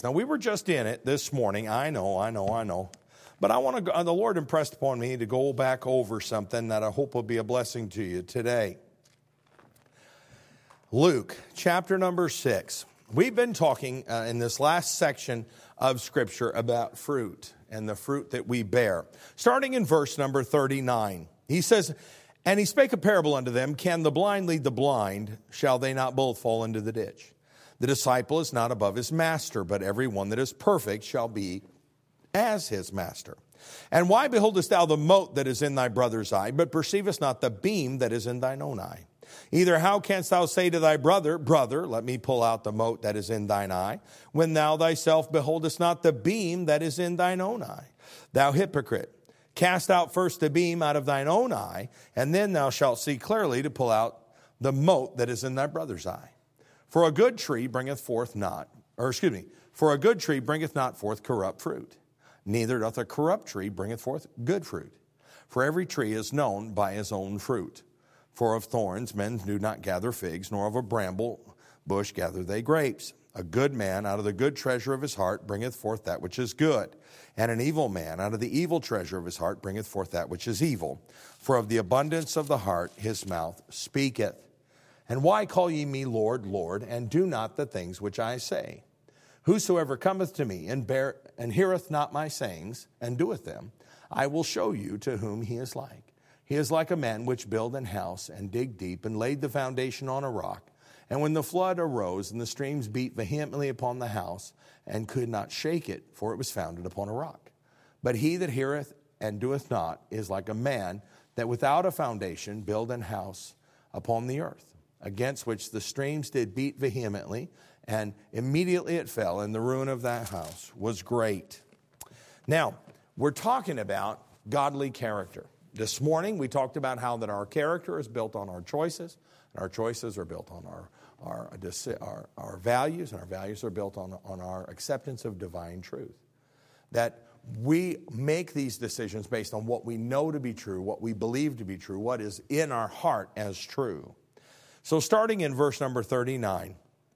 Now, we were just in it this morning. I know. But the Lord impressed upon me to go back over something that I hope will be a blessing to you today. Luke, chapter number 6. We've been talking in this last section of Scripture about fruit and the fruit that we bear. Starting in verse number 39. He says, "And he spake a parable unto them, Can the blind lead the blind? Shall they not both fall into the ditch? The disciple is not above his master, but every one that is perfect shall be as his master. And why beholdest thou the mote that is in thy brother's eye, but perceivest not the beam that is in thine own eye? Either how canst thou say to thy brother, Brother, let me pull out the mote that is in thine eye, when thou thyself beholdest not the beam that is in thine own eye? Thou hypocrite, cast out first the beam out of thine own eye, and then thou shalt see clearly to pull out the mote that is in thy brother's eye. For a good tree bringeth not forth corrupt fruit, neither doth a corrupt tree bringeth forth good fruit. For every tree is known by his own fruit. For of thorns men do not gather figs, nor of a bramble bush gather they grapes. A good man out of the good treasure of his heart bringeth forth that which is good, and an evil man out of the evil treasure of his heart bringeth forth that which is evil. For of the abundance of the heart his mouth speaketh. And why call ye me Lord, Lord, and do not the things which I say? Whosoever cometh to me and heareth not my sayings, and doeth them, I will show you to whom he is like. He is like a man which built an house, and digged deep, and laid the foundation on a rock. And when the flood arose, and the streams beat vehemently upon the house, and could not shake it, for it was founded upon a rock. But he that heareth and doeth not is like a man that without a foundation built an house upon the earth, against which the streams did beat vehemently, and immediately it fell, and the ruin of that house was great." Now, we're talking about godly character. This morning, we talked about how that our character is built on our choices, and our choices are built on our values, and our values are built on our acceptance of divine truth. That we make these decisions based on what we know to be true, what we believe to be true, what is in our heart as true. So starting in verse number 39,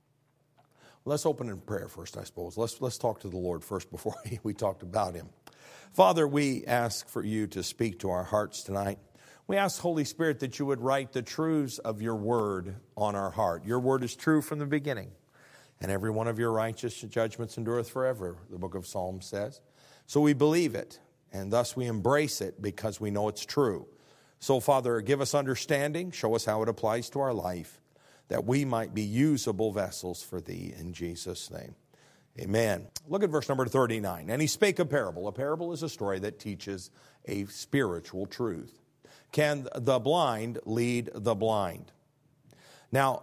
let's open in prayer first, I suppose. Let's talk to the Lord first before we talked about him. Father, we ask for you to speak to our hearts tonight. We ask, Holy Spirit, that you would write the truths of your word on our heart. Your word is true from the beginning, and every one of your righteous judgments endureth forever, the book of Psalms says. So we believe it, and thus we embrace it because we know it's true. So, Father, give us understanding, show us how it applies to our life, that we might be usable vessels for thee in Jesus' name. Amen. Look at verse number 39. "And he spake a parable." A parable is a story that teaches a spiritual truth. "Can the blind lead the blind?" Now,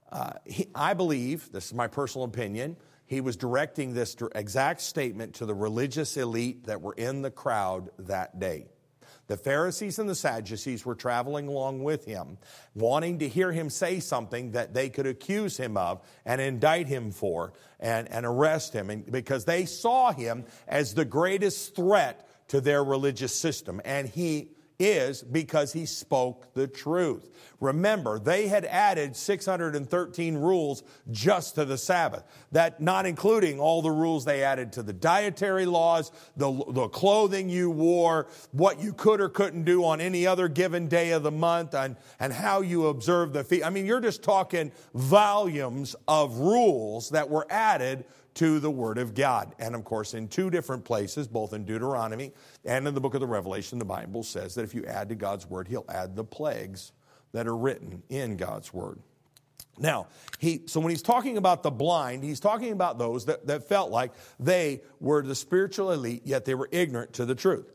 I believe, this is my personal opinion, he was directing this exact statement to the religious elite that were in the crowd that day. The Pharisees and the Sadducees were traveling along with him, wanting to hear him say something that they could accuse him of and indict him for and arrest him, and because they saw him as the greatest threat to their religious system. And he is, because he spoke the truth. Remember, they had added 613 rules just to the Sabbath. That not including all the rules they added to the dietary laws, the clothing you wore, what you could or couldn't do on any other given day of the month, and how you observe the feast. I mean, you're just talking volumes of rules that were added to the Word of God. And of course, in two different places, both in Deuteronomy and in the book of the Revelation, the Bible says that if you add to God's Word, he'll add the plagues that are written in God's Word. Now, so when he's talking about the blind, he's talking about those that felt like they were the spiritual elite, yet they were ignorant to the truth.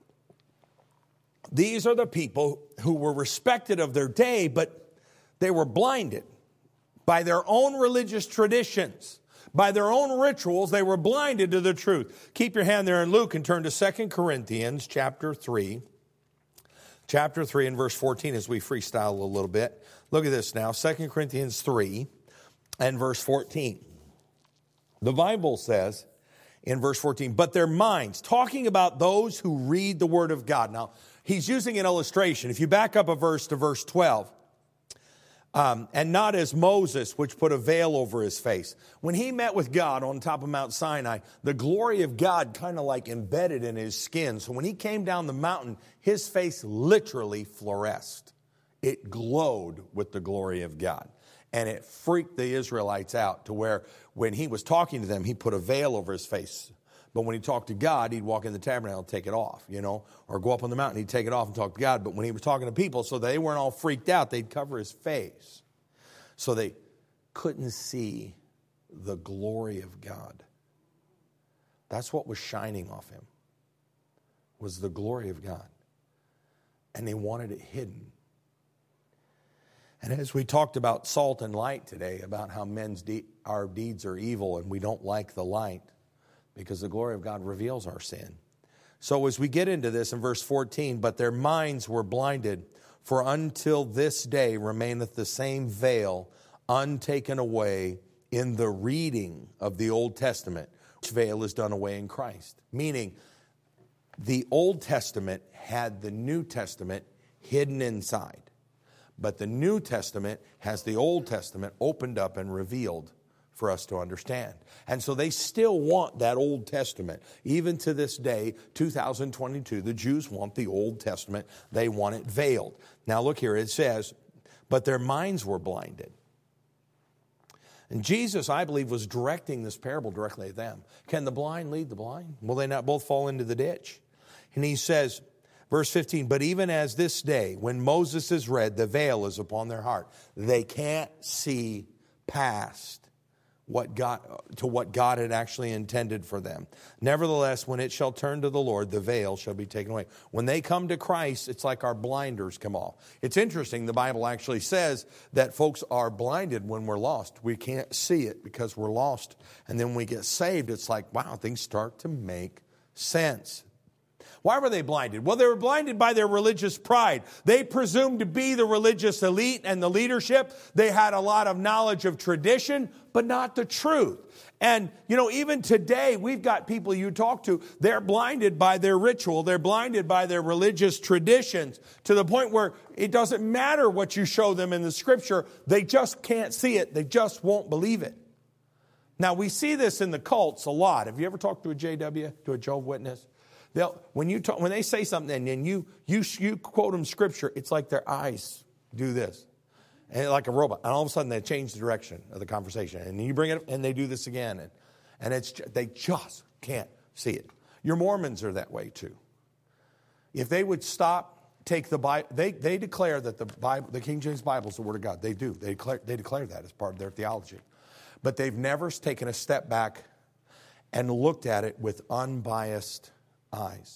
These are the people who were respected of their day, but they were blinded by their own religious traditions. By their own rituals, they were blinded to the truth. Keep your hand there in Luke and turn to 2 Corinthians chapter 3. Chapter 3 and verse 14 as we freestyle a little bit. Look at this now, 2 Corinthians 3 and verse 14. The Bible says in verse 14, "But their minds," talking about those who read the Word of God. Now, he's using an illustration. If you back up a verse to verse 12, And not as Moses, which put a veil over his face. When he met with God on top of Mount Sinai, the glory of God kind of like embedded in his skin. So when he came down the mountain, his face literally fluoresced. It glowed with the glory of God. And it freaked the Israelites out to where when he was talking to them, he put a veil over his face. But when he talked to God, he'd walk in the tabernacle and take it off, or go up on the mountain, he'd take it off and talk to God. But when he was talking to people, so they weren't all freaked out, they'd cover his face. So they couldn't see the glory of God. That's what was shining off him, was the glory of God. And they wanted it hidden. And as we talked about salt and light today, about how our deeds are evil and we don't like the light, because the glory of God reveals our sin. So as we get into this in verse 14, but their minds were blinded, for until this day remaineth the same veil untaken away in the reading of the Old Testament, which veil is done away in Christ. Meaning, the Old Testament had the New Testament hidden inside. But the New Testament has the Old Testament opened up and revealed for us to understand. And so they still want that Old Testament. Even to this day, 2022, the Jews want the Old Testament. They want it veiled. Now look here, it says, but their minds were blinded. And Jesus, I believe, was directing this parable directly at them. Can the blind lead the blind? Will they not both fall into the ditch? And he says, verse 15, but even as this day, when Moses is read, the veil is upon their heart. They can't see past what God had actually intended for them. Nevertheless, when it shall turn to the Lord, the veil shall be taken away. When they come to Christ, it's like our blinders come off. It's interesting, the Bible actually says that folks are blinded when we're lost. We can't see it because we're lost. And then when we get saved, it's like, wow, things start to make sense. Why were they blinded? Well, they were blinded by their religious pride. They presumed to be the religious elite and the leadership. They had a lot of knowledge of tradition, but not the truth. And, even today, we've got people you talk to, they're blinded by their ritual. They're blinded by their religious traditions to the point where it doesn't matter what you show them in the Scripture. They just can't see it. They just won't believe it. Now, we see this in the cults a lot. Have you ever talked to a JW, to a Jehovah's Witness? When they say something and you quote them Scripture, it's like their eyes do this, and like a robot. And all of a sudden they change the direction of the conversation. And you bring it up, and they do this again, and they just can't see it. Your Mormons are that way too. If they would take the Bible, they declare that the Bible, the King James Bible, is the Word of God. They do. They declare that as part of their theology, but they've never taken a step back and looked at it with unbiased eyes.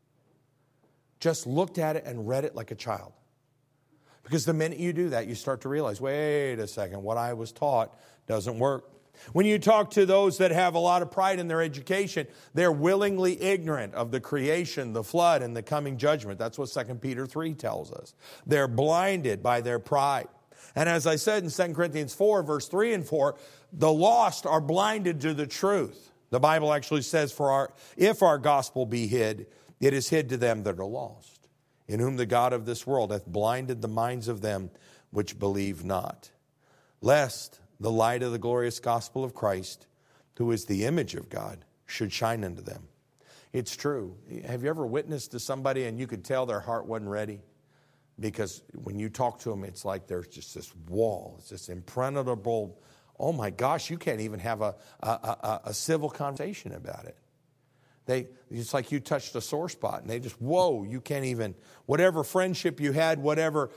Just looked at it and read it like a child. Because the minute you do that, you start to realize, wait a second, what I was taught doesn't work. When you talk to those that have a lot of pride in their education, they're willingly ignorant of the creation, the flood, and the coming judgment. That's what 2 Peter 3 tells us. They're blinded by their pride. And as I said in 2 Corinthians 4, verse 3 and 4, the lost are blinded to the truth. The Bible actually says, if our gospel be hid, it is hid to them that are lost, in whom the God of this world hath blinded the minds of them which believe not, lest the light of the glorious gospel of Christ, who is the image of God, should shine unto them. It's true. Have you ever witnessed to somebody and you could tell their heart wasn't ready? Because when you talk to them, it's like there's just this wall. It's this impenetrable. Oh my gosh, you can't even have a civil conversation about it. It's like you touched a sore spot, and they just, whoa, you can't even, whatever friendship you had, whatever,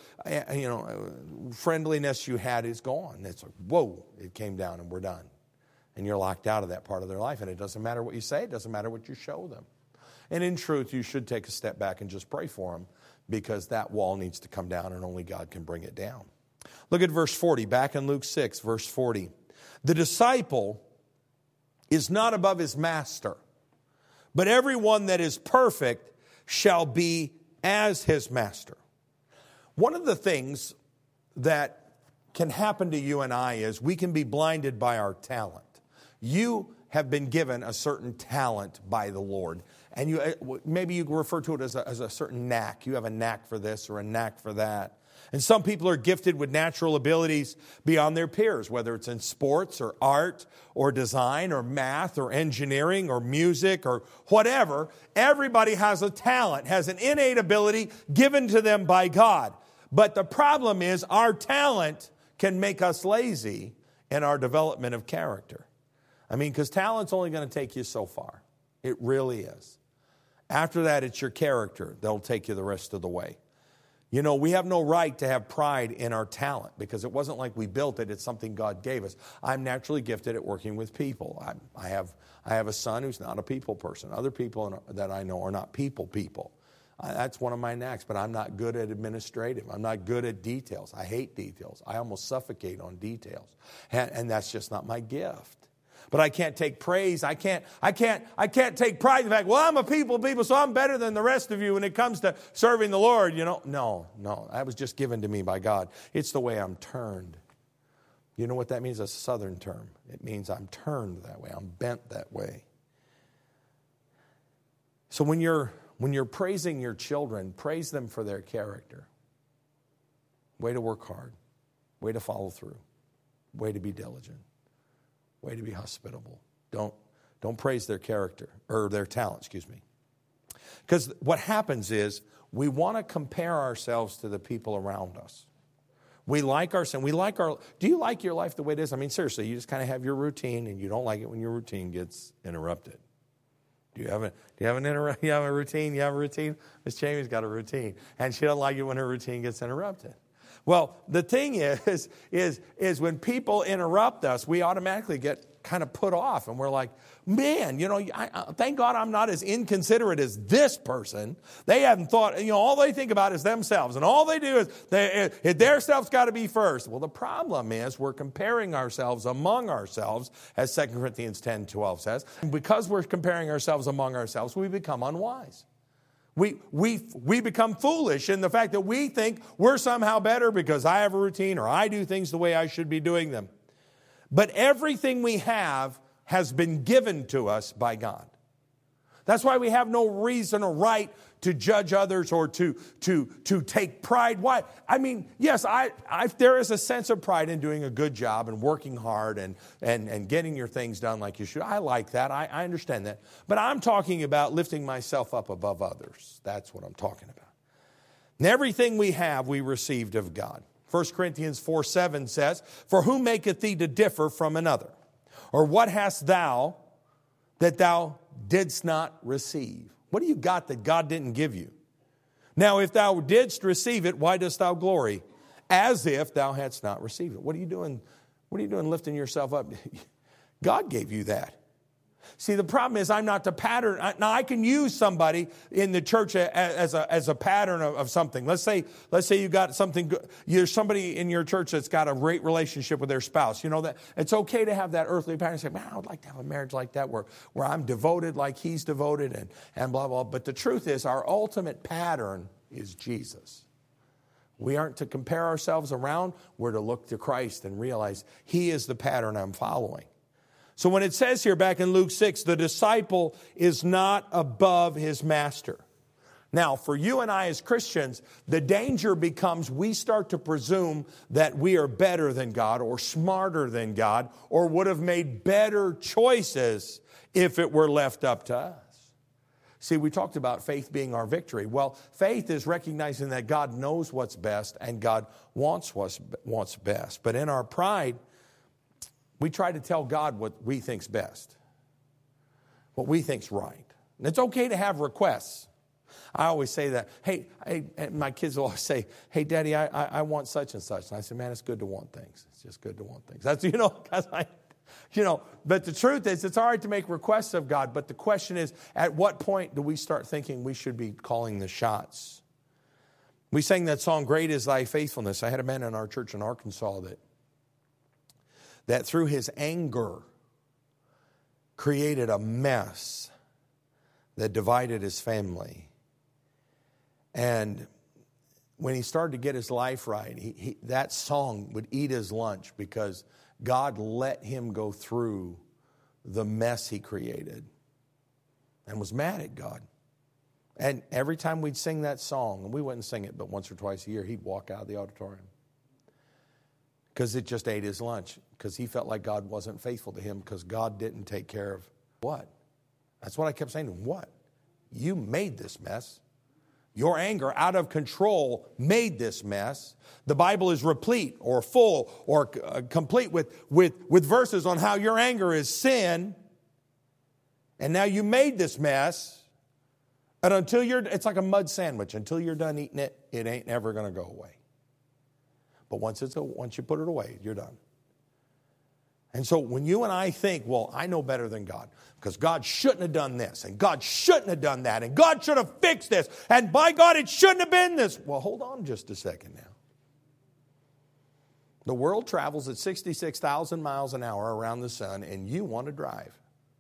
friendliness you had is gone. It's like, whoa, it came down and we're done. And you're locked out of that part of their life, and it doesn't matter what you say, it doesn't matter what you show them. And in truth, you should take a step back and just pray for them, because that wall needs to come down, and only God can bring it down. Look at verse 40, back in Luke 6, verse 40. The disciple is not above his master, but everyone that is perfect shall be as his master. One of the things that can happen to you and I is we can be blinded by our talent. You have been given a certain talent by the Lord, and maybe you refer to it as a certain knack. You have a knack for this or a knack for that. And some people are gifted with natural abilities beyond their peers, whether it's in sports or art or design or math or engineering or music or whatever. Everybody has a talent, has an innate ability given to them by God. But the problem is our talent can make us lazy in our development of character. I mean, because talent's only going to take you so far. It really is. After that, it's your character that'll take you the rest of the way. You know, we have no right to have pride in our talent because it wasn't like we built it. It's something God gave us. I'm naturally gifted at working with people. I have a son who's not a people person. Other people that I know are not people. That's one of my knacks, but I'm not good at administrative. I'm not good at details. I hate details. I almost suffocate on details. And that's just not my gift. But I can't take praise. I can't take pride in the fact, well, I'm a people, so I'm better than the rest of you when it comes to serving the Lord. You know, no, that was just given to me by God. It's the way I'm turned. You know what that means? A Southern term. It means I'm turned that way. I'm bent that way. So when you're praising your children, praise them for their character. Way to work hard. Way to follow through. Way to be diligent. Way to be hospitable. Don't praise their character, or their talent, Because what happens is we want to compare ourselves to the people around us. We like ourselves. Do you like your life the way it is? I mean, seriously, you just kind of have your routine and you don't like it when your routine gets interrupted. Do you have a routine? You have a routine? Miss Jamie's got a routine. And she doesn't like it when her routine gets interrupted. Well, the thing is when people interrupt us, we automatically get kind of put off. And we're like, man, thank God I'm not as inconsiderate as this person. They haven't thought, all they think about is themselves. And all they do is their self's got to be first. Well, the problem is we're comparing ourselves among ourselves, as 2 Corinthians 10:12 says. And because we're comparing ourselves among ourselves, we become unwise. We become foolish in the fact that we think we're somehow better because I have a routine or I do things the way I should be doing them. But everything we have has been given to us by God. That's why we have no reason or right to judge others or to take pride. Why? I mean, yes, there is a sense of pride in doing a good job and working hard and getting your things done like you should. I like that. I understand that. But I'm talking about lifting myself up above others. That's what I'm talking about. And everything we have, we received of God. 1 Corinthians 4:7 says, "For who maketh thee to differ from another? Or what hast thou that thou didst not receive?" What do you got that God didn't give you? Now, if thou didst receive it, why dost thou glory? As if thou hadst not received it. What are you doing? What are you doing lifting yourself up? God gave you that. See, the problem is I'm not the pattern. Now, I can use somebody in the church as a pattern of something. Let's say you got something good. There's somebody in your church that's got a great relationship with their spouse. You know that it's okay to have that earthly pattern. Say, man, I would like to have a marriage like that where I'm devoted like he's devoted and blah, blah. But the truth is our ultimate pattern is Jesus. We aren't to compare ourselves around. We're to look to Christ and realize he is the pattern I'm following. So when it says here back in Luke 6, the disciple is not above his master. Now, for you and I as Christians, the danger becomes we start to presume that we are better than God or smarter than God or would have made better choices if it were left up to us. See, we talked about faith being our victory. Well, faith is recognizing that God knows what's best and God wants what's best. But in our pride, we try to tell God what we think's best, what we think's right. And it's okay to have requests. I always say that. Hey, my kids will always say, "Hey, Daddy, I want such and such." And I say, "Man, it's good to want things. It's just good to want things." That's But the truth is, it's all right to make requests of God. But the question is, at what point do we start thinking we should be calling the shots? We sang that song, "Great is Thy Faithfulness." I had a man in our church in Arkansas that through his anger created a mess that divided his family. And when he started to get his life right, that song would eat his lunch because God let him go through the mess he created and was mad at God. And every time we'd sing that song, and we wouldn't sing it but once or twice a year, he'd walk out of the auditorium. Because it just ate his lunch. Because he felt like God wasn't faithful to him because God didn't take care of what? That's what I kept saying to him. What? You made this mess. Your anger, out of control, made this mess. The Bible is replete or full or complete with verses on how your anger is sin. And now you made this mess. And it's like a mud sandwich. Until you're done eating it, it ain't ever going to go away. But once you put it away, you're done. And so when you and I think, well, I know better than God, because God shouldn't have done this, and God shouldn't have done that, and God should have fixed this, and by God, it shouldn't have been this. Well, hold on just a second now. The world travels at 66,000 miles an hour around the sun, and you want to drive.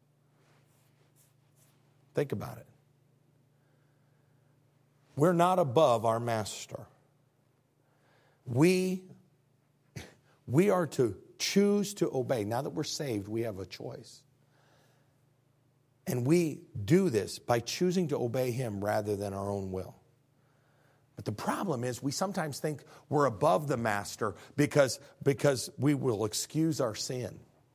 Think about it. We're not above our master. We are to choose to obey. Now that we're saved, we have a choice. And we do this by choosing to obey him rather than our own will. But the problem is we sometimes think we're above the master because we will excuse our sin.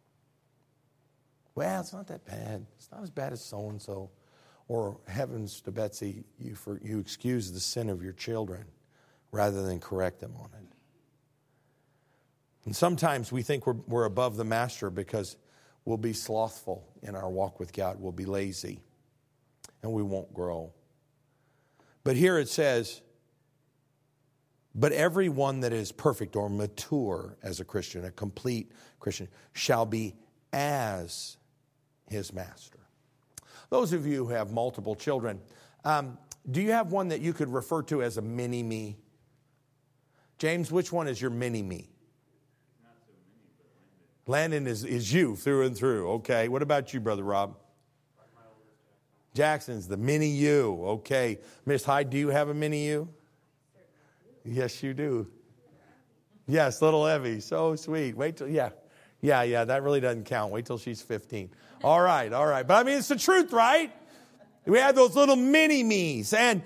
Well, it's not that bad. It's not as bad as so-and-so. Or heavens to Betsy, you excuse the sin of your children rather than correct them on it. And sometimes we think we're above the master because we'll be slothful in our walk with God. We'll be lazy and we won't grow. But here it says, but everyone that is perfect or mature as a Christian, a complete Christian, shall be as his master. Those of you who have multiple children, do you have one that you could refer to as a mini-me? James, which one is your mini-me? Not so mini, but Landon. Landon is you through and through. Okay. What about you, Brother Rob? Jackson's the mini-you. Okay. Miss Hyde, do you have a mini-you? Yes, you do. Yes, little Evie. So sweet. Wait till, yeah, that really doesn't count. Wait till she's 15. All right. But I mean, it's the truth, right? We have those little mini-me's. And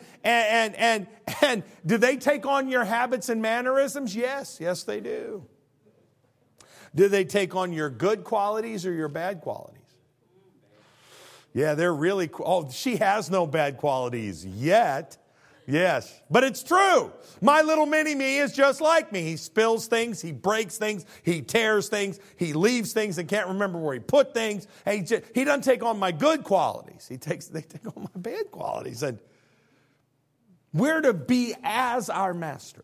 do they take on your habits and mannerisms? Yes, they do. Do they take on your good qualities or your bad qualities? Yeah, they're really, she has no bad qualities yet. Yes, but it's true. My little mini-me is just like me. He spills things, he breaks things, he tears things, he leaves things and can't remember where he put things. And he doesn't take on my good qualities. They take on my bad qualities. And we're to be as our master.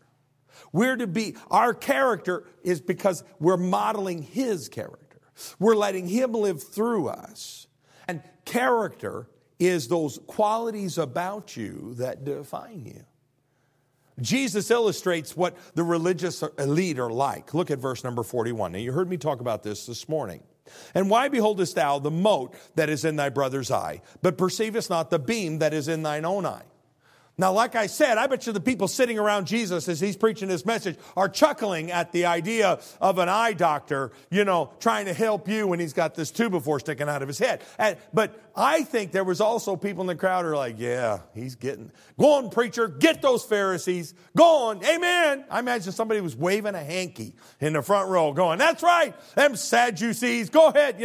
Our character is because we're modeling his character. We're letting him live through us. And character is those qualities about you that define you. Jesus illustrates what the religious elite are like. Look at verse number 41. Now, you heard me talk about this morning. And why beholdest thou the mote that is in thy brother's eye, but perceivest not the beam that is in thine own eye? Now, like I said, I bet you the people sitting around Jesus as he's preaching this message are chuckling at the idea of an eye doctor, trying to help you when he's got this two-by-four sticking out of his head. But I think there was also people in the crowd who are like, yeah, go on, preacher, get those Pharisees, go on, amen. I imagine somebody was waving a hanky in the front row going, that's right, them Sadducees, go ahead,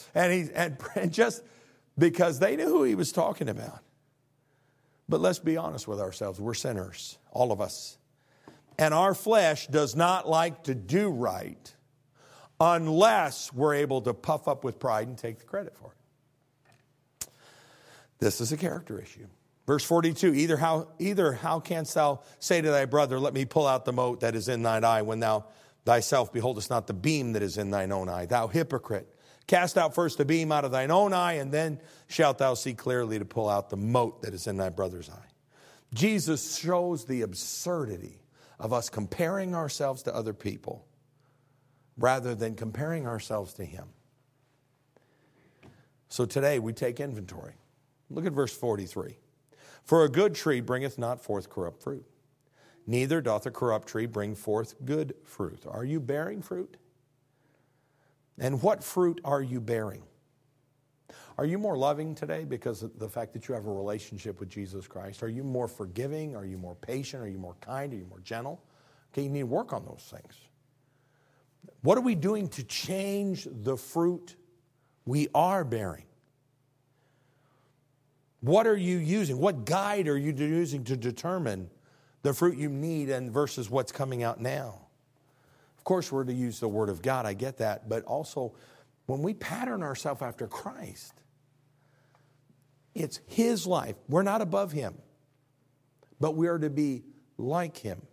and just because they knew who he was talking about. But let's be honest with ourselves. We're sinners, all of us. And our flesh does not like to do right unless we're able to puff up with pride and take the credit for it. This is a character issue. Verse 42, either how canst thou say to thy brother, let me pull out the mote that is in thine eye, when thou thyself beholdest not the beam that is in thine own eye? Thou hypocrite. Cast out first the beam out of thine own eye, and then shalt thou see clearly to pull out the mote that is in thy brother's eye. Jesus shows the absurdity of us comparing ourselves to other people rather than comparing ourselves to him. So today we take inventory. Look at verse 43. For a good tree bringeth not forth corrupt fruit, neither doth a corrupt tree bring forth good fruit. Are you bearing fruit? And what fruit are you bearing? Are you more loving today because of the fact that you have a relationship with Jesus Christ? Are you more forgiving? Are you more patient? Are you more kind? Are you more gentle? Okay, you need to work on those things. What are we doing to change the fruit we are bearing? What are you using? What guide are you using to determine the fruit you need and versus what's coming out now? Of course, we're to use the Word of God. I get that. But also, when we pattern ourselves after Christ, it's His life. We're not above Him, but we are to be like Him.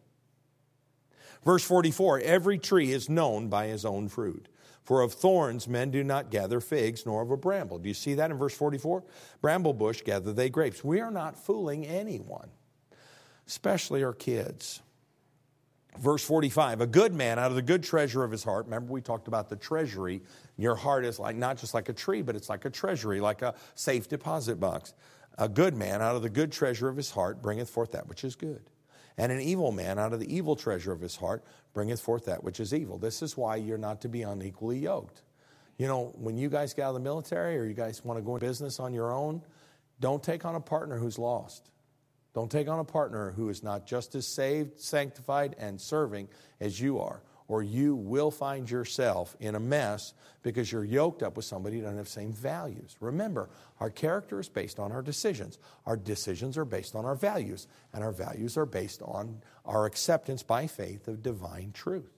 Verse 44, every tree is known by his own fruit. For of thorns men do not gather figs, nor of a bramble. Do you see that in verse 44? Bramble bush gather they grapes. We are not fooling anyone, especially our kids. Verse 45, a good man out of the good treasure of his heart. Remember we talked about the treasury. Your heart is like not just like a tree, but it's like a treasury, like a safe deposit box. A good man out of the good treasure of his heart bringeth forth that which is good. And an evil man out of the evil treasure of his heart bringeth forth that which is evil. This is why you're not to be unequally yoked. You know, when you guys get out of the military or you guys want to go into business on your own, don't take on a partner who's lost. Don't take on a partner who is not just as saved, sanctified, and serving as you are. Or you will find yourself in a mess because you're yoked up with somebody who doesn't have the same values. Remember, our character is based on our decisions. Our decisions are based on our values. And our values are based on our acceptance by faith of divine truth.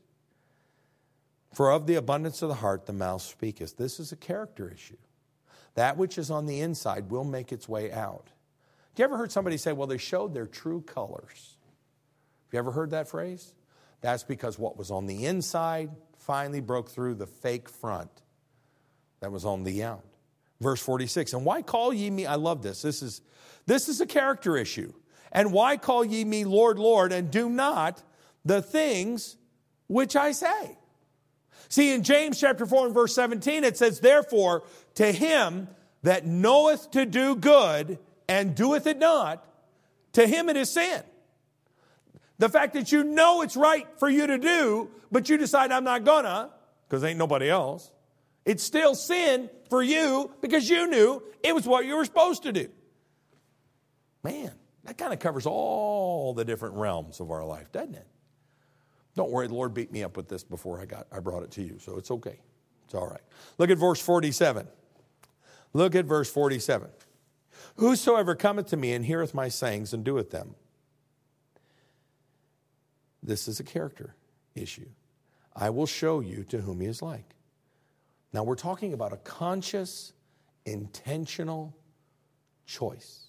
For of the abundance of the heart the mouth speaketh. This is a character issue. That which is on the inside will make its way out. Have you ever heard somebody say, well, they showed their true colors? Have you ever heard that phrase? That's because what was on the inside finally broke through the fake front that was on the out. Verse 46, and why call ye me, I love this. This is a character issue. And why call ye me Lord, Lord, and do not the things which I say? See, in James chapter 4 and verse 17, it says, therefore, to him that knoweth to do good and doeth it not, to him it is sin. The fact that you know it's right for you to do, but you decide I'm not gonna, because ain't nobody else. It's still sin for you because you knew it was what you were supposed to do. Man, that kind of covers all the different realms of our life, doesn't it? Don't worry, the Lord beat me up with this before I brought it to you, so it's okay. It's all right. Look at verse 47. Look at verse 47. Whosoever cometh to me and heareth my sayings and doeth them. This is a character issue. I will show you to whom he is like. Now we're talking about a conscious, intentional choice.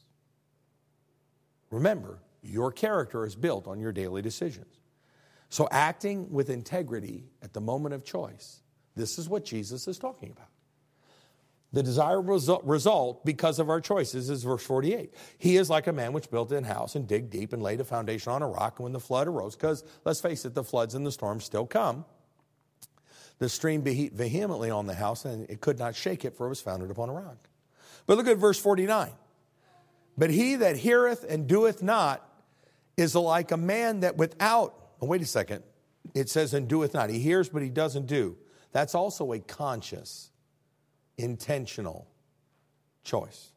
Remember, your character is built on your daily decisions. So acting with integrity at the moment of choice, this is what Jesus is talking about. The desirable result because of our choices is verse 48. He is like a man which built an house and digged deep and laid a foundation on a rock. And when the flood arose, because let's face it, the floods and the storms still come. The stream beat vehemently on the house and it could not shake it, for it was founded upon a rock. But look at verse 49. But he that heareth and doeth not is like a man that without, oh, wait a second, it says and doeth not. He hears but he doesn't do. That's also a conscious, intentional choice.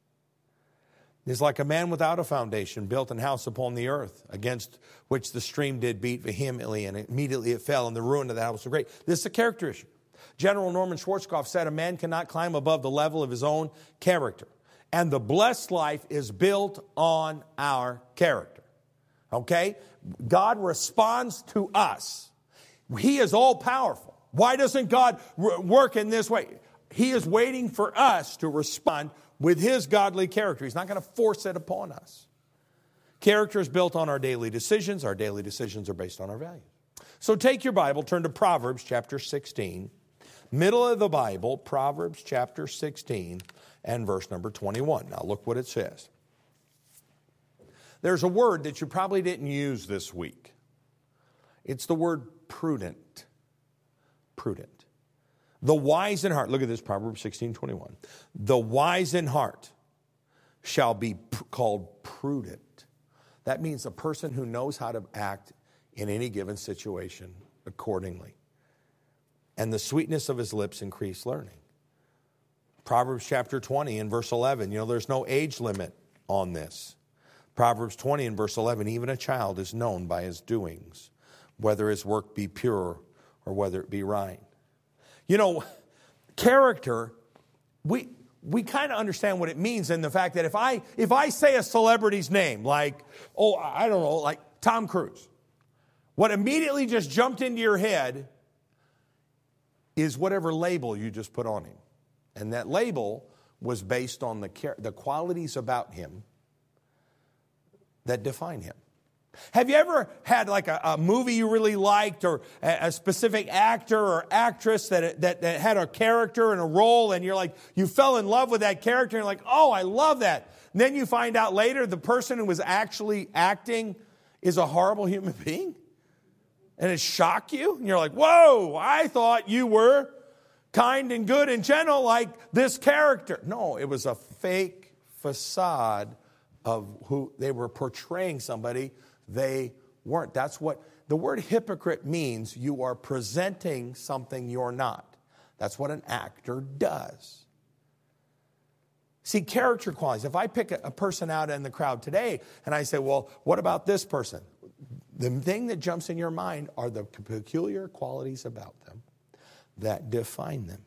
Is like a man without a foundation built an house upon the earth, against which the stream did beat vehemently, and immediately it fell, and the ruin of the house was great. This is a character issue. General Norman Schwarzkopf said a man cannot climb above the level of his own character. And the blessed life is built on our character. Okay? God responds to us. He is all powerful. Why doesn't God work in this way? He is waiting for us to respond with his godly character. He's not going to force it upon us. Character is built on our daily decisions. Our daily decisions are based on our values. So take your Bible, turn to Proverbs chapter 16. Middle of the Bible, Proverbs chapter 16 and verse number 21. Now look what it says. There's a word that you probably didn't use this week. It's the word prudent. Prudent. The wise in heart, look at this, Proverbs 16:21. The wise in heart shall be called prudent. That means a person who knows how to act in any given situation accordingly. And the sweetness of his lips increase learning. Proverbs chapter 20 and verse 11. There's no age limit on this. Proverbs 20 and verse 11. Even a child is known by his doings, whether his work be pure or whether it be right. Character, we kind of understand what it means in the fact that if I say a celebrity's name, like Tom Cruise, what immediately just jumped into your head is whatever label you just put on him. And that label was based on the qualities about him that define him. Have you ever had like a movie you really liked, or a specific actor or actress that had a character and a role, and you fell in love with that character, and you're like, oh, I love that. And then you find out later the person who was actually acting is a horrible human being? And it shocked you? And you're like, whoa, I thought you were kind and good and gentle like this character. No, it was a fake facade of who they were portraying somebody they weren't. That's what the word hypocrite means. You are presenting something you're not. That's what an actor does. See, character qualities. If I pick a person out in the crowd today and I say, well, what about this person? The thing that jumps in your mind are the peculiar qualities about them that define them.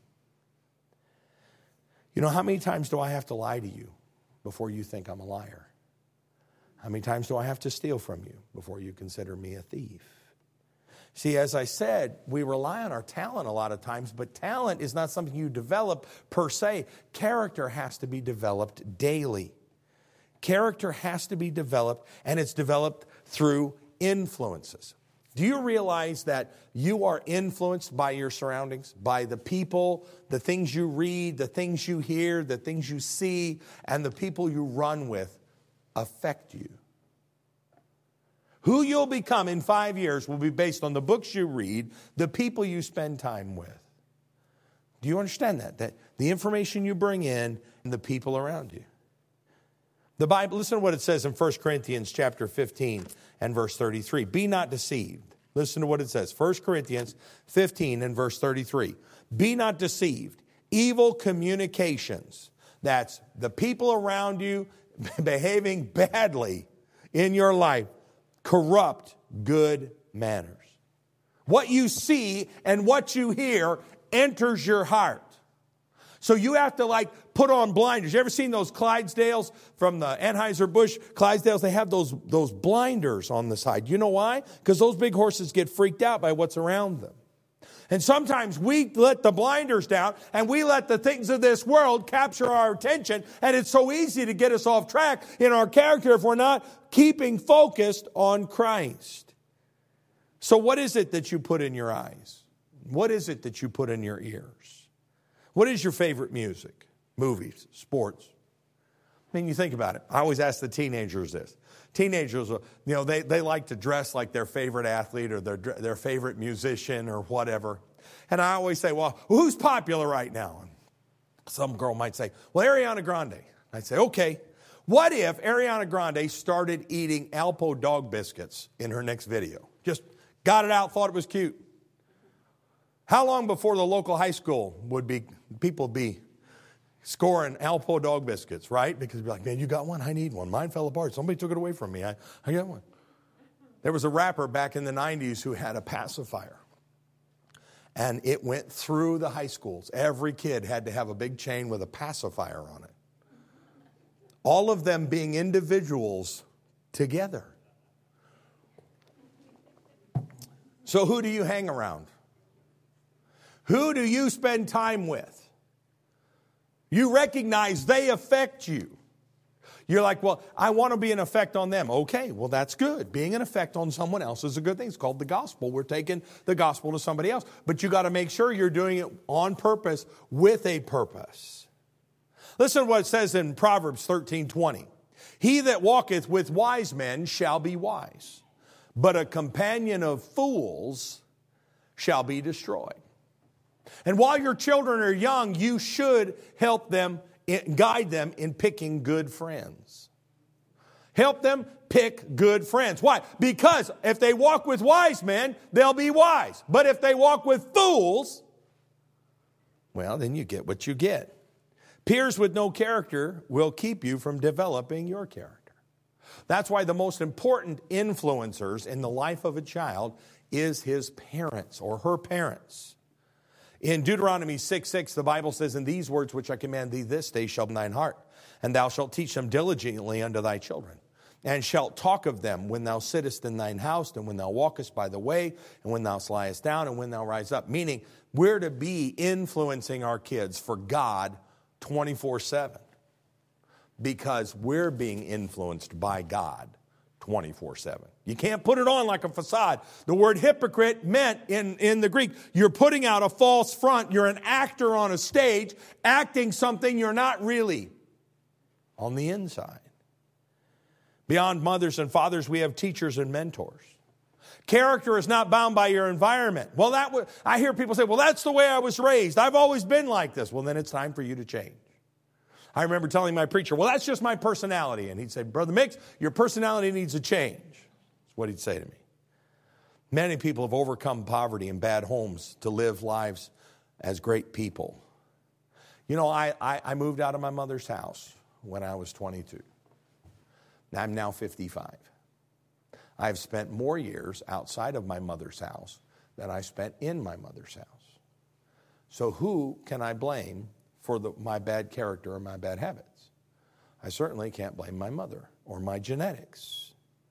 How many times do I have to lie to you before you think I'm a liar? How many times do I have to steal from you before you consider me a thief? See, as I said, we rely on our talent a lot of times, but talent is not something you develop per se. Character has to be developed daily. Character has to be developed, and it's developed through influences. Do you realize that you are influenced by your surroundings, by the people, the things you read, the things you hear, the things you see, and the people you run with affect you? Who you'll become in 5 years will be based on the books you read, the people you spend time with. Do you understand that? That the information you bring in and the people around you. The Bible, listen to what it says in 1 Corinthians chapter 15 and verse 33. Be not deceived. Listen to what it says. 1 Corinthians 15 and verse 33. Be not deceived. Evil communications. That's the people around you behaving badly in your life. Corrupt good manners. What you see and what you hear enters your heart. So you have to put on blinders. You ever seen those Clydesdales from the Anheuser-Busch Clydesdales? They have those blinders on the side. You know why? Because those big horses get freaked out by what's around them. And sometimes we let the blinders down and we let the things of this world capture our attention. And it's so easy to get us off track in our character if we're not keeping focused on Christ. So what is it that you put in your eyes? What is it that you put in your ears? What is your favorite music, movies, sports? I mean, you think about it. I always ask the teenagers this. Teenagers, they like to dress like their favorite athlete or their favorite musician or whatever. And I always say, well, who's popular right now? And some girl might say, well, Ariana Grande. I'd say, okay, what if Ariana Grande started eating Alpo dog biscuits in her next video? Just got it out, thought it was cute. How long before the local high school people be scoring Alpo dog biscuits, right? Because you'd be like, man, you got one? I need one. Mine fell apart. Somebody took it away from me. I got one. There was a rapper back in the 90s who had a pacifier. And it went through the high schools. Every kid had to have a big chain with a pacifier on it. All of them being individuals together. So who do you hang around? Who do you spend time with? You recognize they affect you. You're like, well, I want to be an effect on them. Okay, well, that's good. Being an effect on someone else is a good thing. It's called the gospel. We're taking the gospel to somebody else. But you got to make sure you're doing it on purpose, with a purpose. Listen to what it says in Proverbs 13:20. He that walketh with wise men shall be wise, but a companion of fools shall be destroyed. And while your children are young, you should help them, guide them in picking good friends. Help them pick good friends. Why? Because if they walk with wise men, they'll be wise. But if they walk with fools, well, then you get what you get. Peers with no character will keep you from developing your character. That's why the most important influencers in the life of a child is his parents or her parents. In Deuteronomy 6:6, the Bible says, "And these words which I command thee this day shall be in thine heart, and thou shalt teach them diligently unto thy children, and shalt talk of them when thou sittest in thine house, and when thou walkest by the way, and when thou liest down, and when thou rise up." Meaning, we're to be influencing our kids for God 24/7 because we're being influenced by God 24/7. You can't put it on like a facade. The word hypocrite meant in the Greek, you're putting out a false front. You're an actor on a stage acting something you're not really on the inside. Beyond mothers and fathers, we have teachers and mentors. Character is not bound by your environment. Well, I hear people say, well, that's the way I was raised. I've always been like this. Well, then it's time for you to change. I remember telling my preacher, well, that's just my personality. And he'd say, Brother Mix, your personality needs a change. That's what he'd say to me. Many people have overcome poverty in bad homes to live lives as great people. You know, I moved out of my mother's house when I was 22. I'm now 55. I've spent more years outside of my mother's house than I spent in my mother's house. So who can I blame for my bad character or my bad habits? I certainly can't blame my mother or my genetics.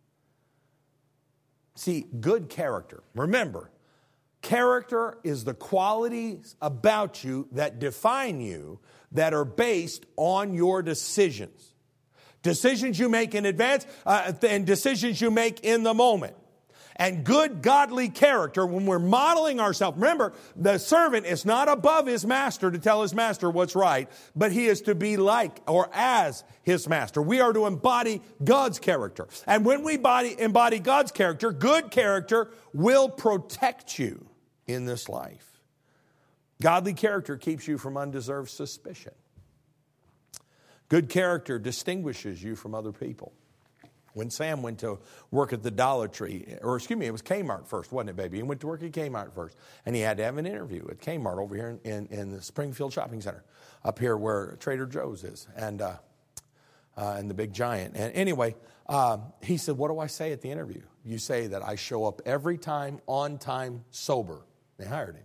See, good character. Remember, character is the qualities about you that define you that are based on your decisions. Decisions you make in advance and decisions you make in the moment. And good godly character, when we're modeling ourselves, remember, the servant is not above his master to tell his master what's right, but he is to be like or as his master. We are to embody God's character. And when we embody God's character, good character will protect you in this life. Godly character keeps you from undeserved suspicion. Good character distinguishes you from other people. When Sam went to work at the Dollar Tree, it was Kmart first, wasn't it, baby? He went to work at Kmart first, and he had to have an interview at Kmart over here in the Springfield Shopping Center, up here where Trader Joe's is, and the Big Giant. And anyway, he said, what do I say at the interview? You say that I show up every time, on time, sober. They hired him.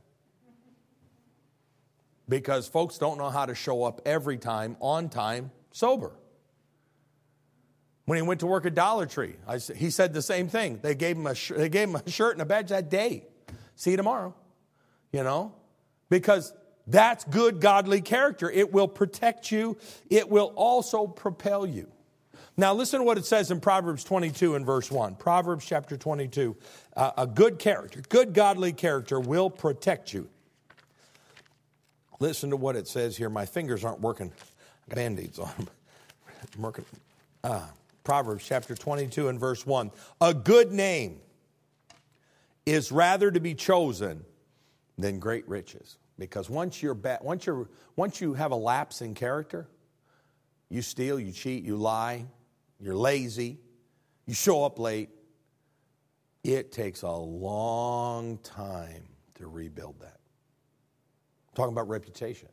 Because folks don't know how to show up every time, on time, sober. When he went to work at Dollar Tree, he said the same thing. They gave him a shirt and a badge that day. See you tomorrow. You know? Because that's good godly character. It will protect you. It will also propel you. Now listen to what it says in Proverbs 22 and verse 1. Proverbs chapter 22. A good character, good godly character will protect you. Listen to what it says here. My fingers aren't working. Band-Aids on them. I'm working. Proverbs chapter 22 and verse 1. A good name is rather to be chosen than great riches. Because once you have a lapse in character, you steal, you cheat, you lie, you're lazy, you show up late, it takes a long time to rebuild that. I'm talking about reputation.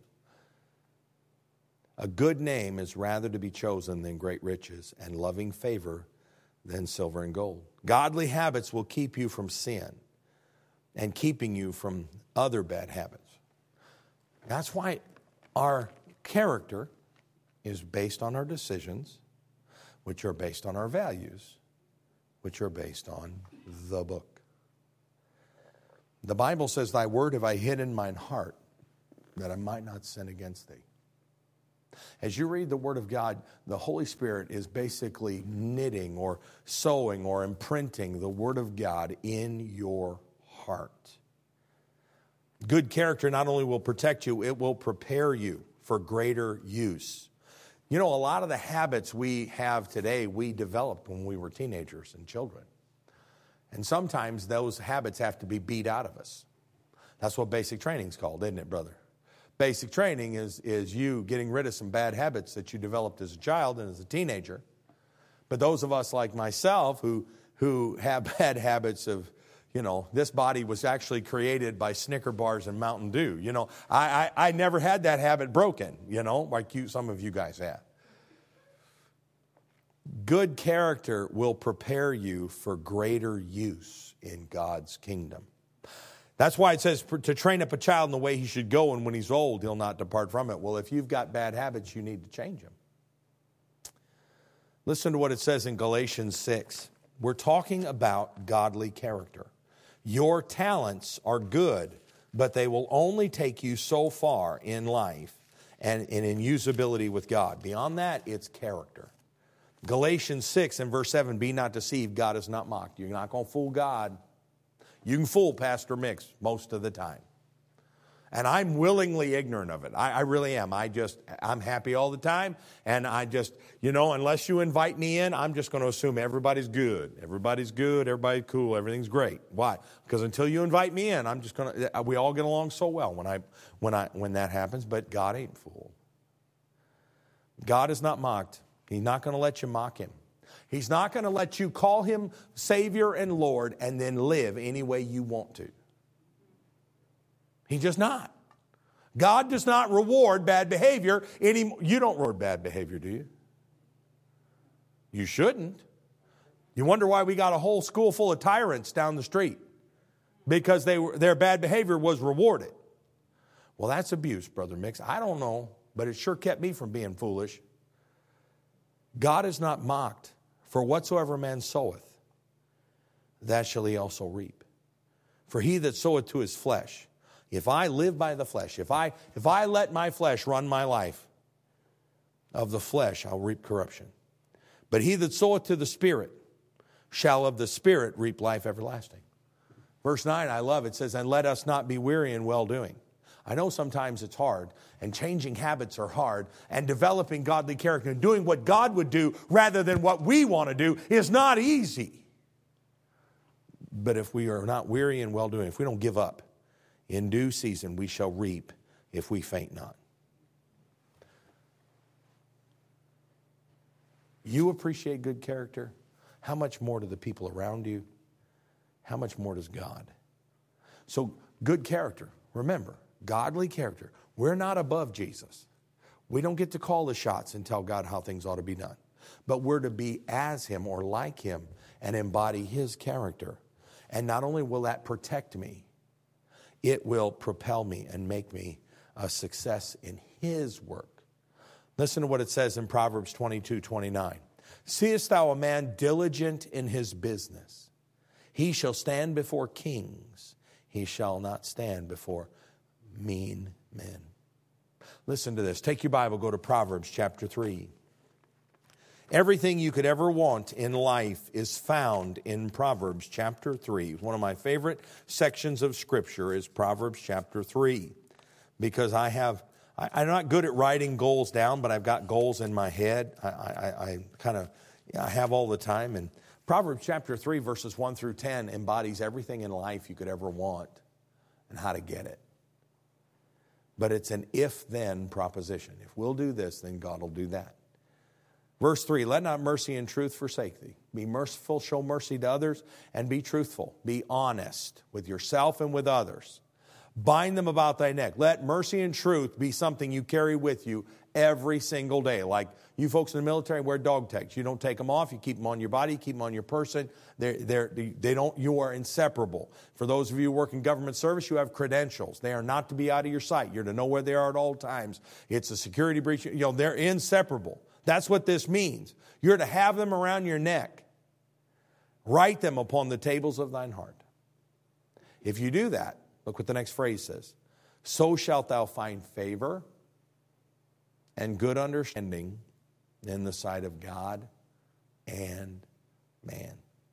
A good name is rather to be chosen than great riches, and loving favor than silver and gold. Godly habits will keep you from sin and keeping you from other bad habits. That's why our character is based on our decisions, which are based on our values, which are based on the book. The Bible says, thy word have I hid in mine heart, that I might not sin against thee. As you read the Word of God, the Holy Spirit is basically knitting or sewing or imprinting the Word of God in your heart. Good character not only will protect you, it will prepare you for greater use. You know, a lot of the habits we have today, we developed when we were teenagers and children. And sometimes those habits have to be beat out of us. That's what basic training is called, isn't it, brother? Basic training is you getting rid of some bad habits that you developed as a child and as a teenager. But those of us like myself who have bad habits of, this body was actually created by Snicker bars and Mountain Dew. I never had that habit broken, like some of you guys have. Good character will prepare you for greater use in God's kingdom. That's why it says to train up a child in the way he should go, and when he's old, he'll not depart from it. Well, if you've got bad habits, you need to change them. Listen to what it says in Galatians 6. We're talking about godly character. Your talents are good, but they will only take you so far in life and in usability with God. Beyond that, it's character. Galatians 6 and verse 7, be not deceived, God is not mocked. You're not going to fool God. You can fool Pastor Mix most of the time. And I'm willingly ignorant of it. I really am. I'm happy all the time. And unless you invite me in, I'm just going to assume everybody's good. Everybody's good. Everybody's cool. Everything's great. Why? Because until you invite me in, we all get along so well when that happens. But God ain't fooled. God is not mocked. He's not going to let you mock him. He's not going to let you call him Savior and Lord and then live any way you want to. He's just not. God does not reward bad behavior anymore. You don't reward bad behavior, do you? You shouldn't. You wonder why we got a whole school full of tyrants down the street. Because their bad behavior was rewarded. Well, that's abuse, Brother Mix. I don't know, but it sure kept me from being foolish. God is not mocked. For whatsoever man soweth, that shall he also reap. For he that soweth to his flesh, if I live by the flesh, if I let my flesh run my life, of the flesh I'll reap corruption. But he that soweth to the Spirit shall of the Spirit reap life everlasting. Verse 9, I love it. It says, and let us not be weary in well-doing. I know sometimes it's hard, and changing habits are hard, and developing godly character and doing what God would do rather than what we want to do is not easy. But if we are not weary in well-doing, if we don't give up, in due season we shall reap if we faint not. You appreciate good character. How much more do the people around you? How much more does God? So good character, remember, godly character. We're not above Jesus. We don't get to call the shots and tell God how things ought to be done. But we're to be as him or like him and embody his character. And not only will that protect me, it will propel me and make me a success in his work. Listen to what it says in Proverbs 22:29. Seest thou a man diligent in his business? He shall stand before kings. He shall not stand before mean men. Listen to this. Take your Bible, go to Proverbs chapter 3. Everything you could ever want in life is found in Proverbs chapter 3. One of my favorite sections of Scripture is Proverbs chapter 3. Because I'm not good at writing goals down, but I've got goals in my head. I have all the time. And Proverbs chapter 3, verses 1 through 10 embodies everything in life you could ever want and how to get it. But it's an if-then proposition. If we'll do this, then God will do that. Verse 3, let not mercy and truth forsake thee. Be merciful, show mercy to others, and be truthful. Be honest with yourself and with others. Bind them about thy neck. Let mercy and truth be something you carry with you every single day. Like you folks in the military wear dog tags. You don't take them off. You keep them on your body. You keep them on your person. You are inseparable. For those of you who work in government service, you have credentials. They are not to be out of your sight. You're to know where they are at all times. It's a security breach. They're inseparable. That's what this means. You're to have them around your neck. Write them upon the tables of thine heart. If you do that, look what the next phrase says. So shalt thou find favor and good understanding in the sight of God and man.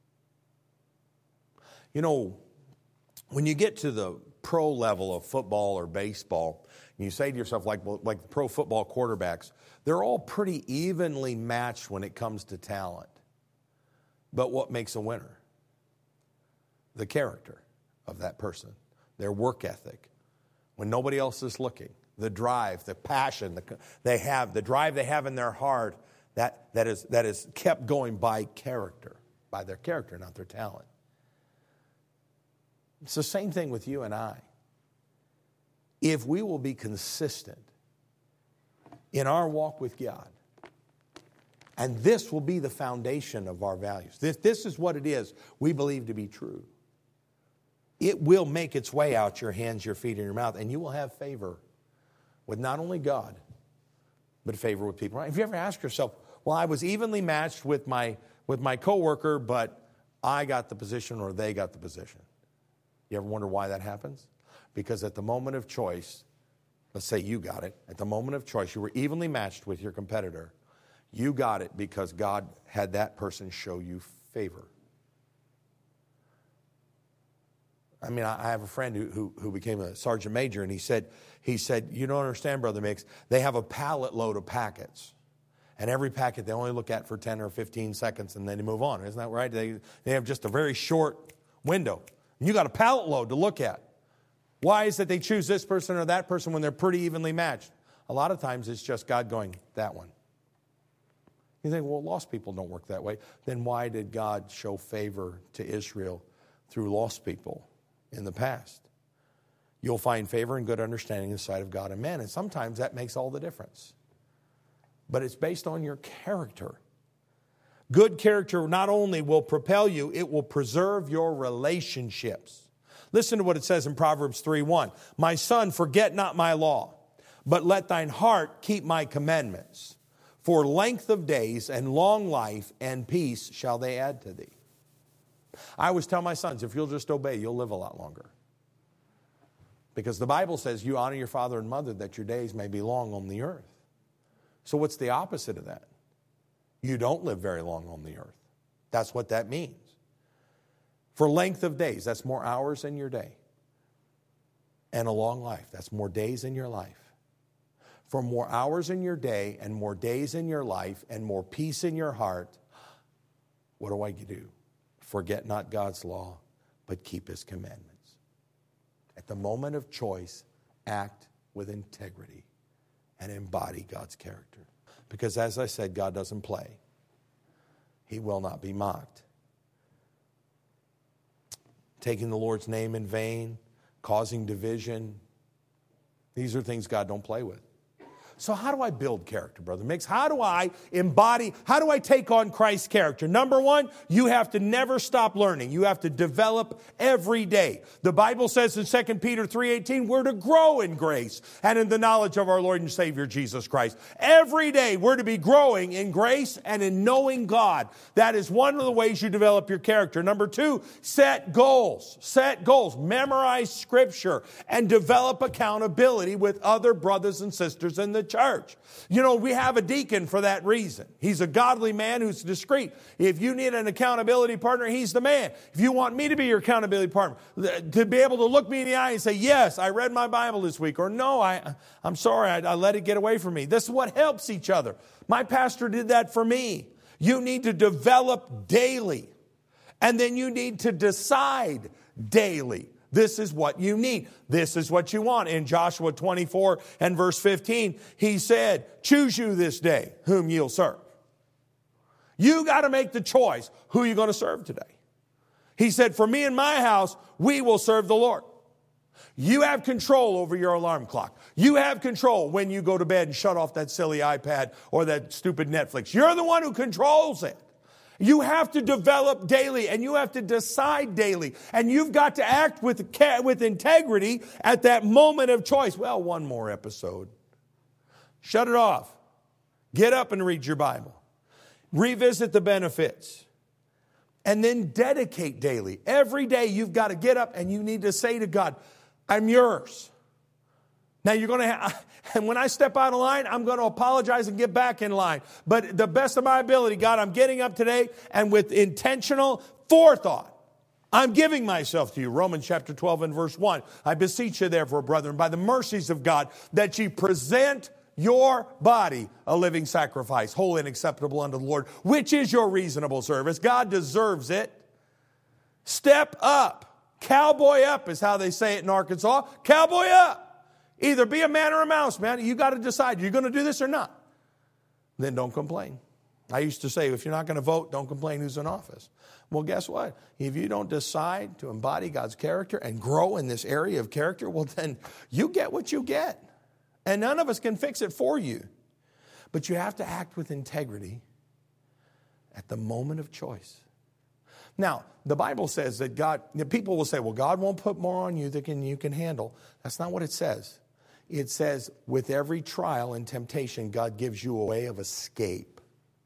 When you get to the pro level of football or baseball, and you say to yourself, like the pro football quarterbacks, they're all pretty evenly matched when it comes to talent. But what makes a winner? The character of that person, their work ethic, when nobody else is looking, the drive, the passion they have, the drive they have in their heart, that is kept going by character, by their character, not their talent. It's the same thing with you and I. If we will be consistent in our walk with God, and this will be the foundation of our values. This is what it is we believe to be true. It will make its way out your hands, your feet, and your mouth, and you will have favor with not only God, but favor with people. Have you ever asked yourself, well, I was evenly matched with my coworker, but I got the position or they got the position? You ever wonder why that happens? Because at the moment of choice, let's say you got it, at the moment of choice, you were evenly matched with your competitor. You got it because God had that person show you favor. I mean, I have a friend who became a sergeant major, and he said, you don't understand, Brother Mix, they have a pallet load of packets. And every packet they only look at for 10 or 15 seconds, and then they move on. Isn't that right? They have just a very short window. And you got a pallet load to look at. Why is it they choose this person or that person when they're pretty evenly matched? A lot of times it's just God going, that one. You think, well, lost people don't work that way. Then why did God show favor to Israel through lost people in the past? You'll find favor and good understanding in the sight of God and man. And sometimes that makes all the difference. But it's based on your character. Good character not only will propel you, it will preserve your relationships. Listen to what it says in Proverbs 3:1. My son, forget not my law, but let thine heart keep my commandments. For length of days and long life and peace shall they add to thee. I always tell my sons, if you'll just obey, you'll live a lot longer. Because the Bible says you honor your father and mother that your days may be long on the earth. So what's the opposite of that? You don't live very long on the earth. That's what that means. For length of days, that's more hours in your day. And a long life, that's more days in your life. For more hours in your day and more days in your life and more peace in your heart, what do I do? Forget not God's law, but keep his commandments. At the moment of choice, act with integrity and embody God's character. Because as I said, God doesn't play. He will not be mocked. Taking the Lord's name in vain, causing division, these are things God don't play with. So how do I build character, Brother Mix? How do I take on Christ's character? Number one, you have to never stop learning. You have to develop every day. The Bible says in 2 Peter 3:18, we're to grow in grace and in the knowledge of our Lord and Savior Jesus Christ. Every day we're to be growing in grace and in knowing God. That is one of the ways you develop your character. Number two, set goals. Set goals. Memorize Scripture and develop accountability with other brothers and sisters in the church. You know, we have a deacon for that reason. He's a godly man who's discreet. If you need an accountability partner, he's the man. If you want me to be your accountability partner, to be able to look me in the eye and say, yes, I read my Bible this week, or no, I'm sorry, I let it get away from me. This is what helps each other. My pastor did that for me. You need to develop daily, and then you need to decide daily. This is what you need. This is what you want. In Joshua 24 and verse 15, he said, choose you this day whom you'll serve. You got to make the choice who you're going to serve today. He said, for me and my house, we will serve the Lord. You have control over your alarm clock. You have control when you go to bed and shut off that silly iPad or that stupid Netflix. You're the one who controls it. You have to develop daily, and you have to decide daily. And you've got to act with integrity at that moment of choice. Well, one more episode. Shut it off. Get up and read your Bible. Revisit the benefits. And then dedicate daily. Every day you've got to get up and you need to say to God, I'm yours. Now you're going to and when I step out of line, I'm going to apologize and get back in line. But the best of my ability, God, I'm getting up today and with intentional forethought, I'm giving myself to you. Romans chapter 12 and verse 1. I beseech you therefore, brethren, by the mercies of God, that ye present your body a living sacrifice, holy and acceptable unto the Lord, which is your reasonable service. God deserves it. Step up. Cowboy up is how they say it in Arkansas. Cowboy up. Either be a man or a mouse, man. You got to decide, you're going to do this or not. Then don't complain. I used to say, if you're not going to vote, don't complain who's in office. Well, guess what? If you don't decide to embody God's character and grow in this area of character, well, then you get what you get. And none of us can fix it for you. But you have to act with integrity at the moment of choice. Now, the Bible says that God, people will say, well, God won't put more on you than you can handle. That's not what it says. It says, with every trial and temptation, God gives you a way of escape.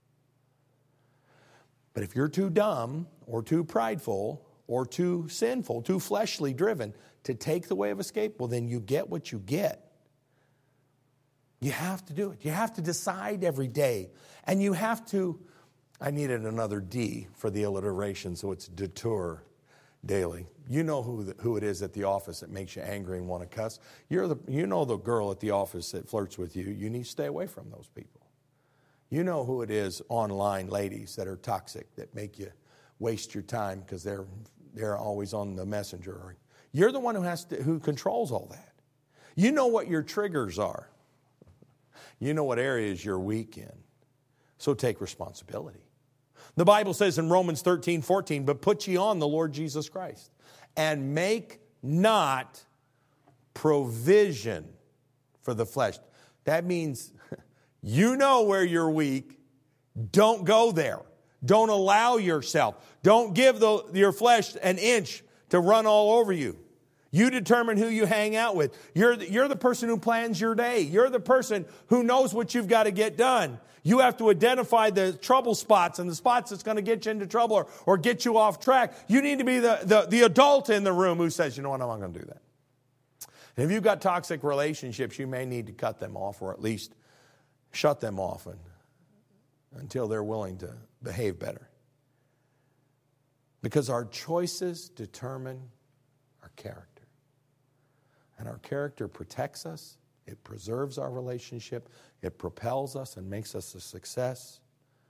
But if you're too dumb or too prideful or too sinful, too fleshly driven to take the way of escape, well, then you get what you get. You have to do it. You have to decide every day. And you have to, I needed another D for the alliteration, so it's detour daily. You know who it is at the office that makes you angry and want to cuss. You know the girl at the office that flirts with you. You need to stay away from those people. You know who it is online, ladies, that are toxic, that make you waste your time because they're always on the messenger. You're the one who controls all that. You know what your triggers are. You know what areas you're weak in. So take responsibility. The Bible says in Romans 13:14, but put ye on the Lord Jesus Christ, and make not provision for the flesh. That means you know where you're weak. Don't go there. Don't allow yourself. Don't give your flesh an inch to run all over you. You determine who you hang out with. You're the person who plans your day. You're the person who knows what you've got to get done. You have to identify the trouble spots and the spots that's going to get you into trouble or get you off track. You need to be the adult in the room who says, you know what, I'm not going to do that. And if you've got toxic relationships, you may need to cut them off or at least shut them off until they're willing to behave better. Because our choices determine our character. And our character protects us. It preserves our relationship. It propels us and makes us a success.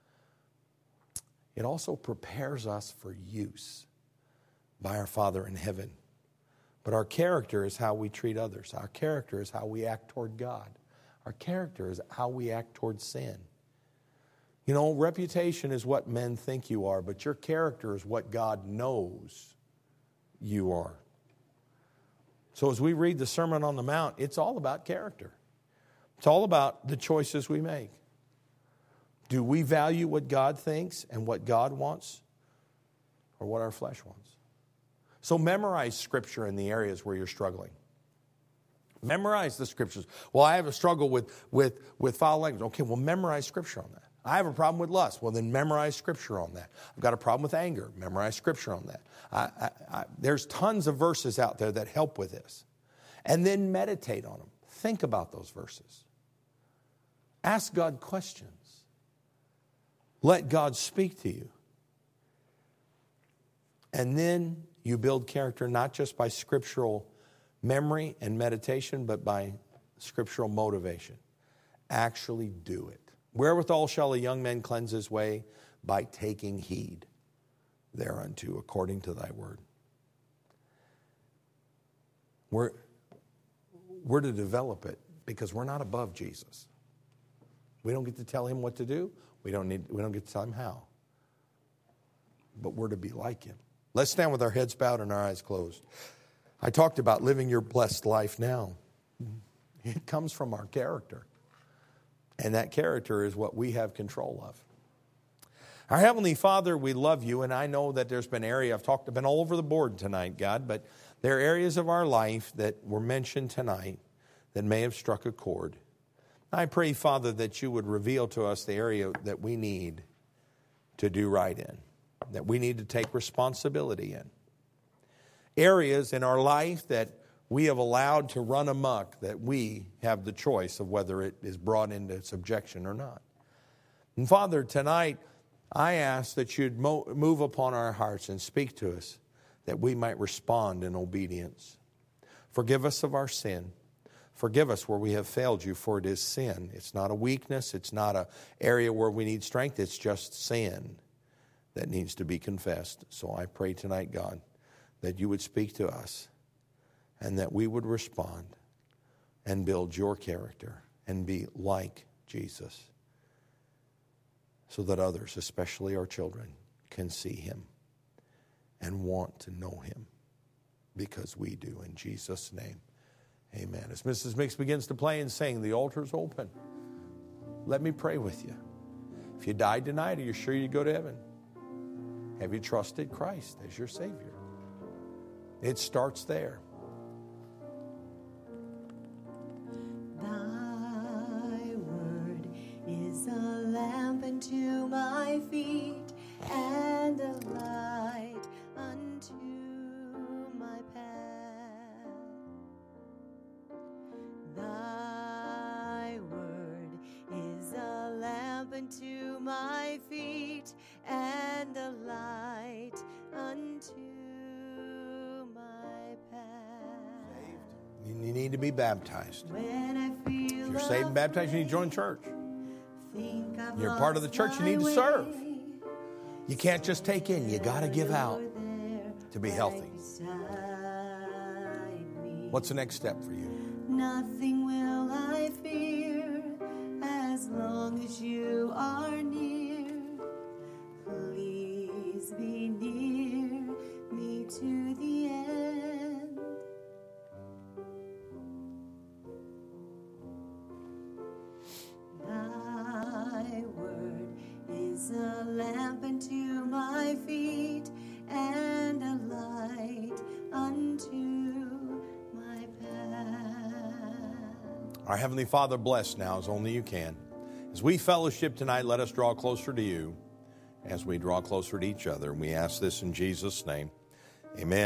It also prepares us for use by our Father in heaven. But our character is how we treat others. Our character is how we act toward God. Our character is how we act toward sin. You know, reputation is what men think you are, but your character is what God knows you are. So as we read the Sermon on the Mount, it's all about character. It's all about the choices we make. Do we value what God thinks and what God wants, or what our flesh wants? So memorize Scripture in the areas where you're struggling. Memorize the Scriptures. Well, I have a struggle with foul language. Okay, well, memorize Scripture on that. I have a problem with lust. Well, then memorize Scripture on that. I've got a problem with anger. Memorize Scripture on that. There's tons of verses out there that help with this. And then meditate on them. Think about those verses. Ask God questions. Let God speak to you. And then you build character not just by scriptural memory and meditation, but by scriptural motivation. Actually do it. Wherewithal shall a young man cleanse his way? By taking heed thereunto, according to thy word. We're to develop it because we're not above Jesus. We don't get to tell him what to do. We don't get to tell him how. But we're to be like him. Let's stand with our heads bowed and our eyes closed. I talked about living your blessed life now. It comes from our character. And that character is what we have control of. Our Heavenly Father, we love you, and I know that there's been areas, I've been all over the board tonight, God, but there are areas of our life that were mentioned tonight that may have struck a chord. I pray, Father, that you would reveal to us the area that we need to do right in, that we need to take responsibility in. Areas in our life that we have allowed to run amok, that we have the choice of whether it is brought into subjection or not. And Father, tonight I ask that you'd move upon our hearts and speak to us, that we might respond in obedience. Forgive us of our sin. Forgive us where we have failed you, for it is sin. It's not a weakness. It's not an area where we need strength. It's just sin that needs to be confessed. So I pray tonight, God, that you would speak to us and that we would respond and build your character and be like Jesus. so that others, especially our children, can see him and want to know him because we do. In Jesus' name, amen. As Mrs. Mix begins to play and sing, the altar's open. Let me pray with you. If you died tonight, are you sure you'd go to heaven? Have you trusted Christ as your Savior? It starts there. Thy word is a lamp unto my feet and a light unto my path. Thy word is a lamp unto my feet and a light unto my path. You need to be baptized. When I feel If you're saved and baptized, you need to join church. think I've You're part of the church, you need to lost serve. my way. You can't just take in, you got to give out to be healthy. What's the next step for you? Nothing will I fear as long as you are near. Please be near me to the end. Thy word is a lamp unto my feet and a light unto my path. Our Heavenly Father, bless now as only you can. As we fellowship tonight, let us draw closer to you as we draw closer to each other. And we ask this in Jesus' name. Amen.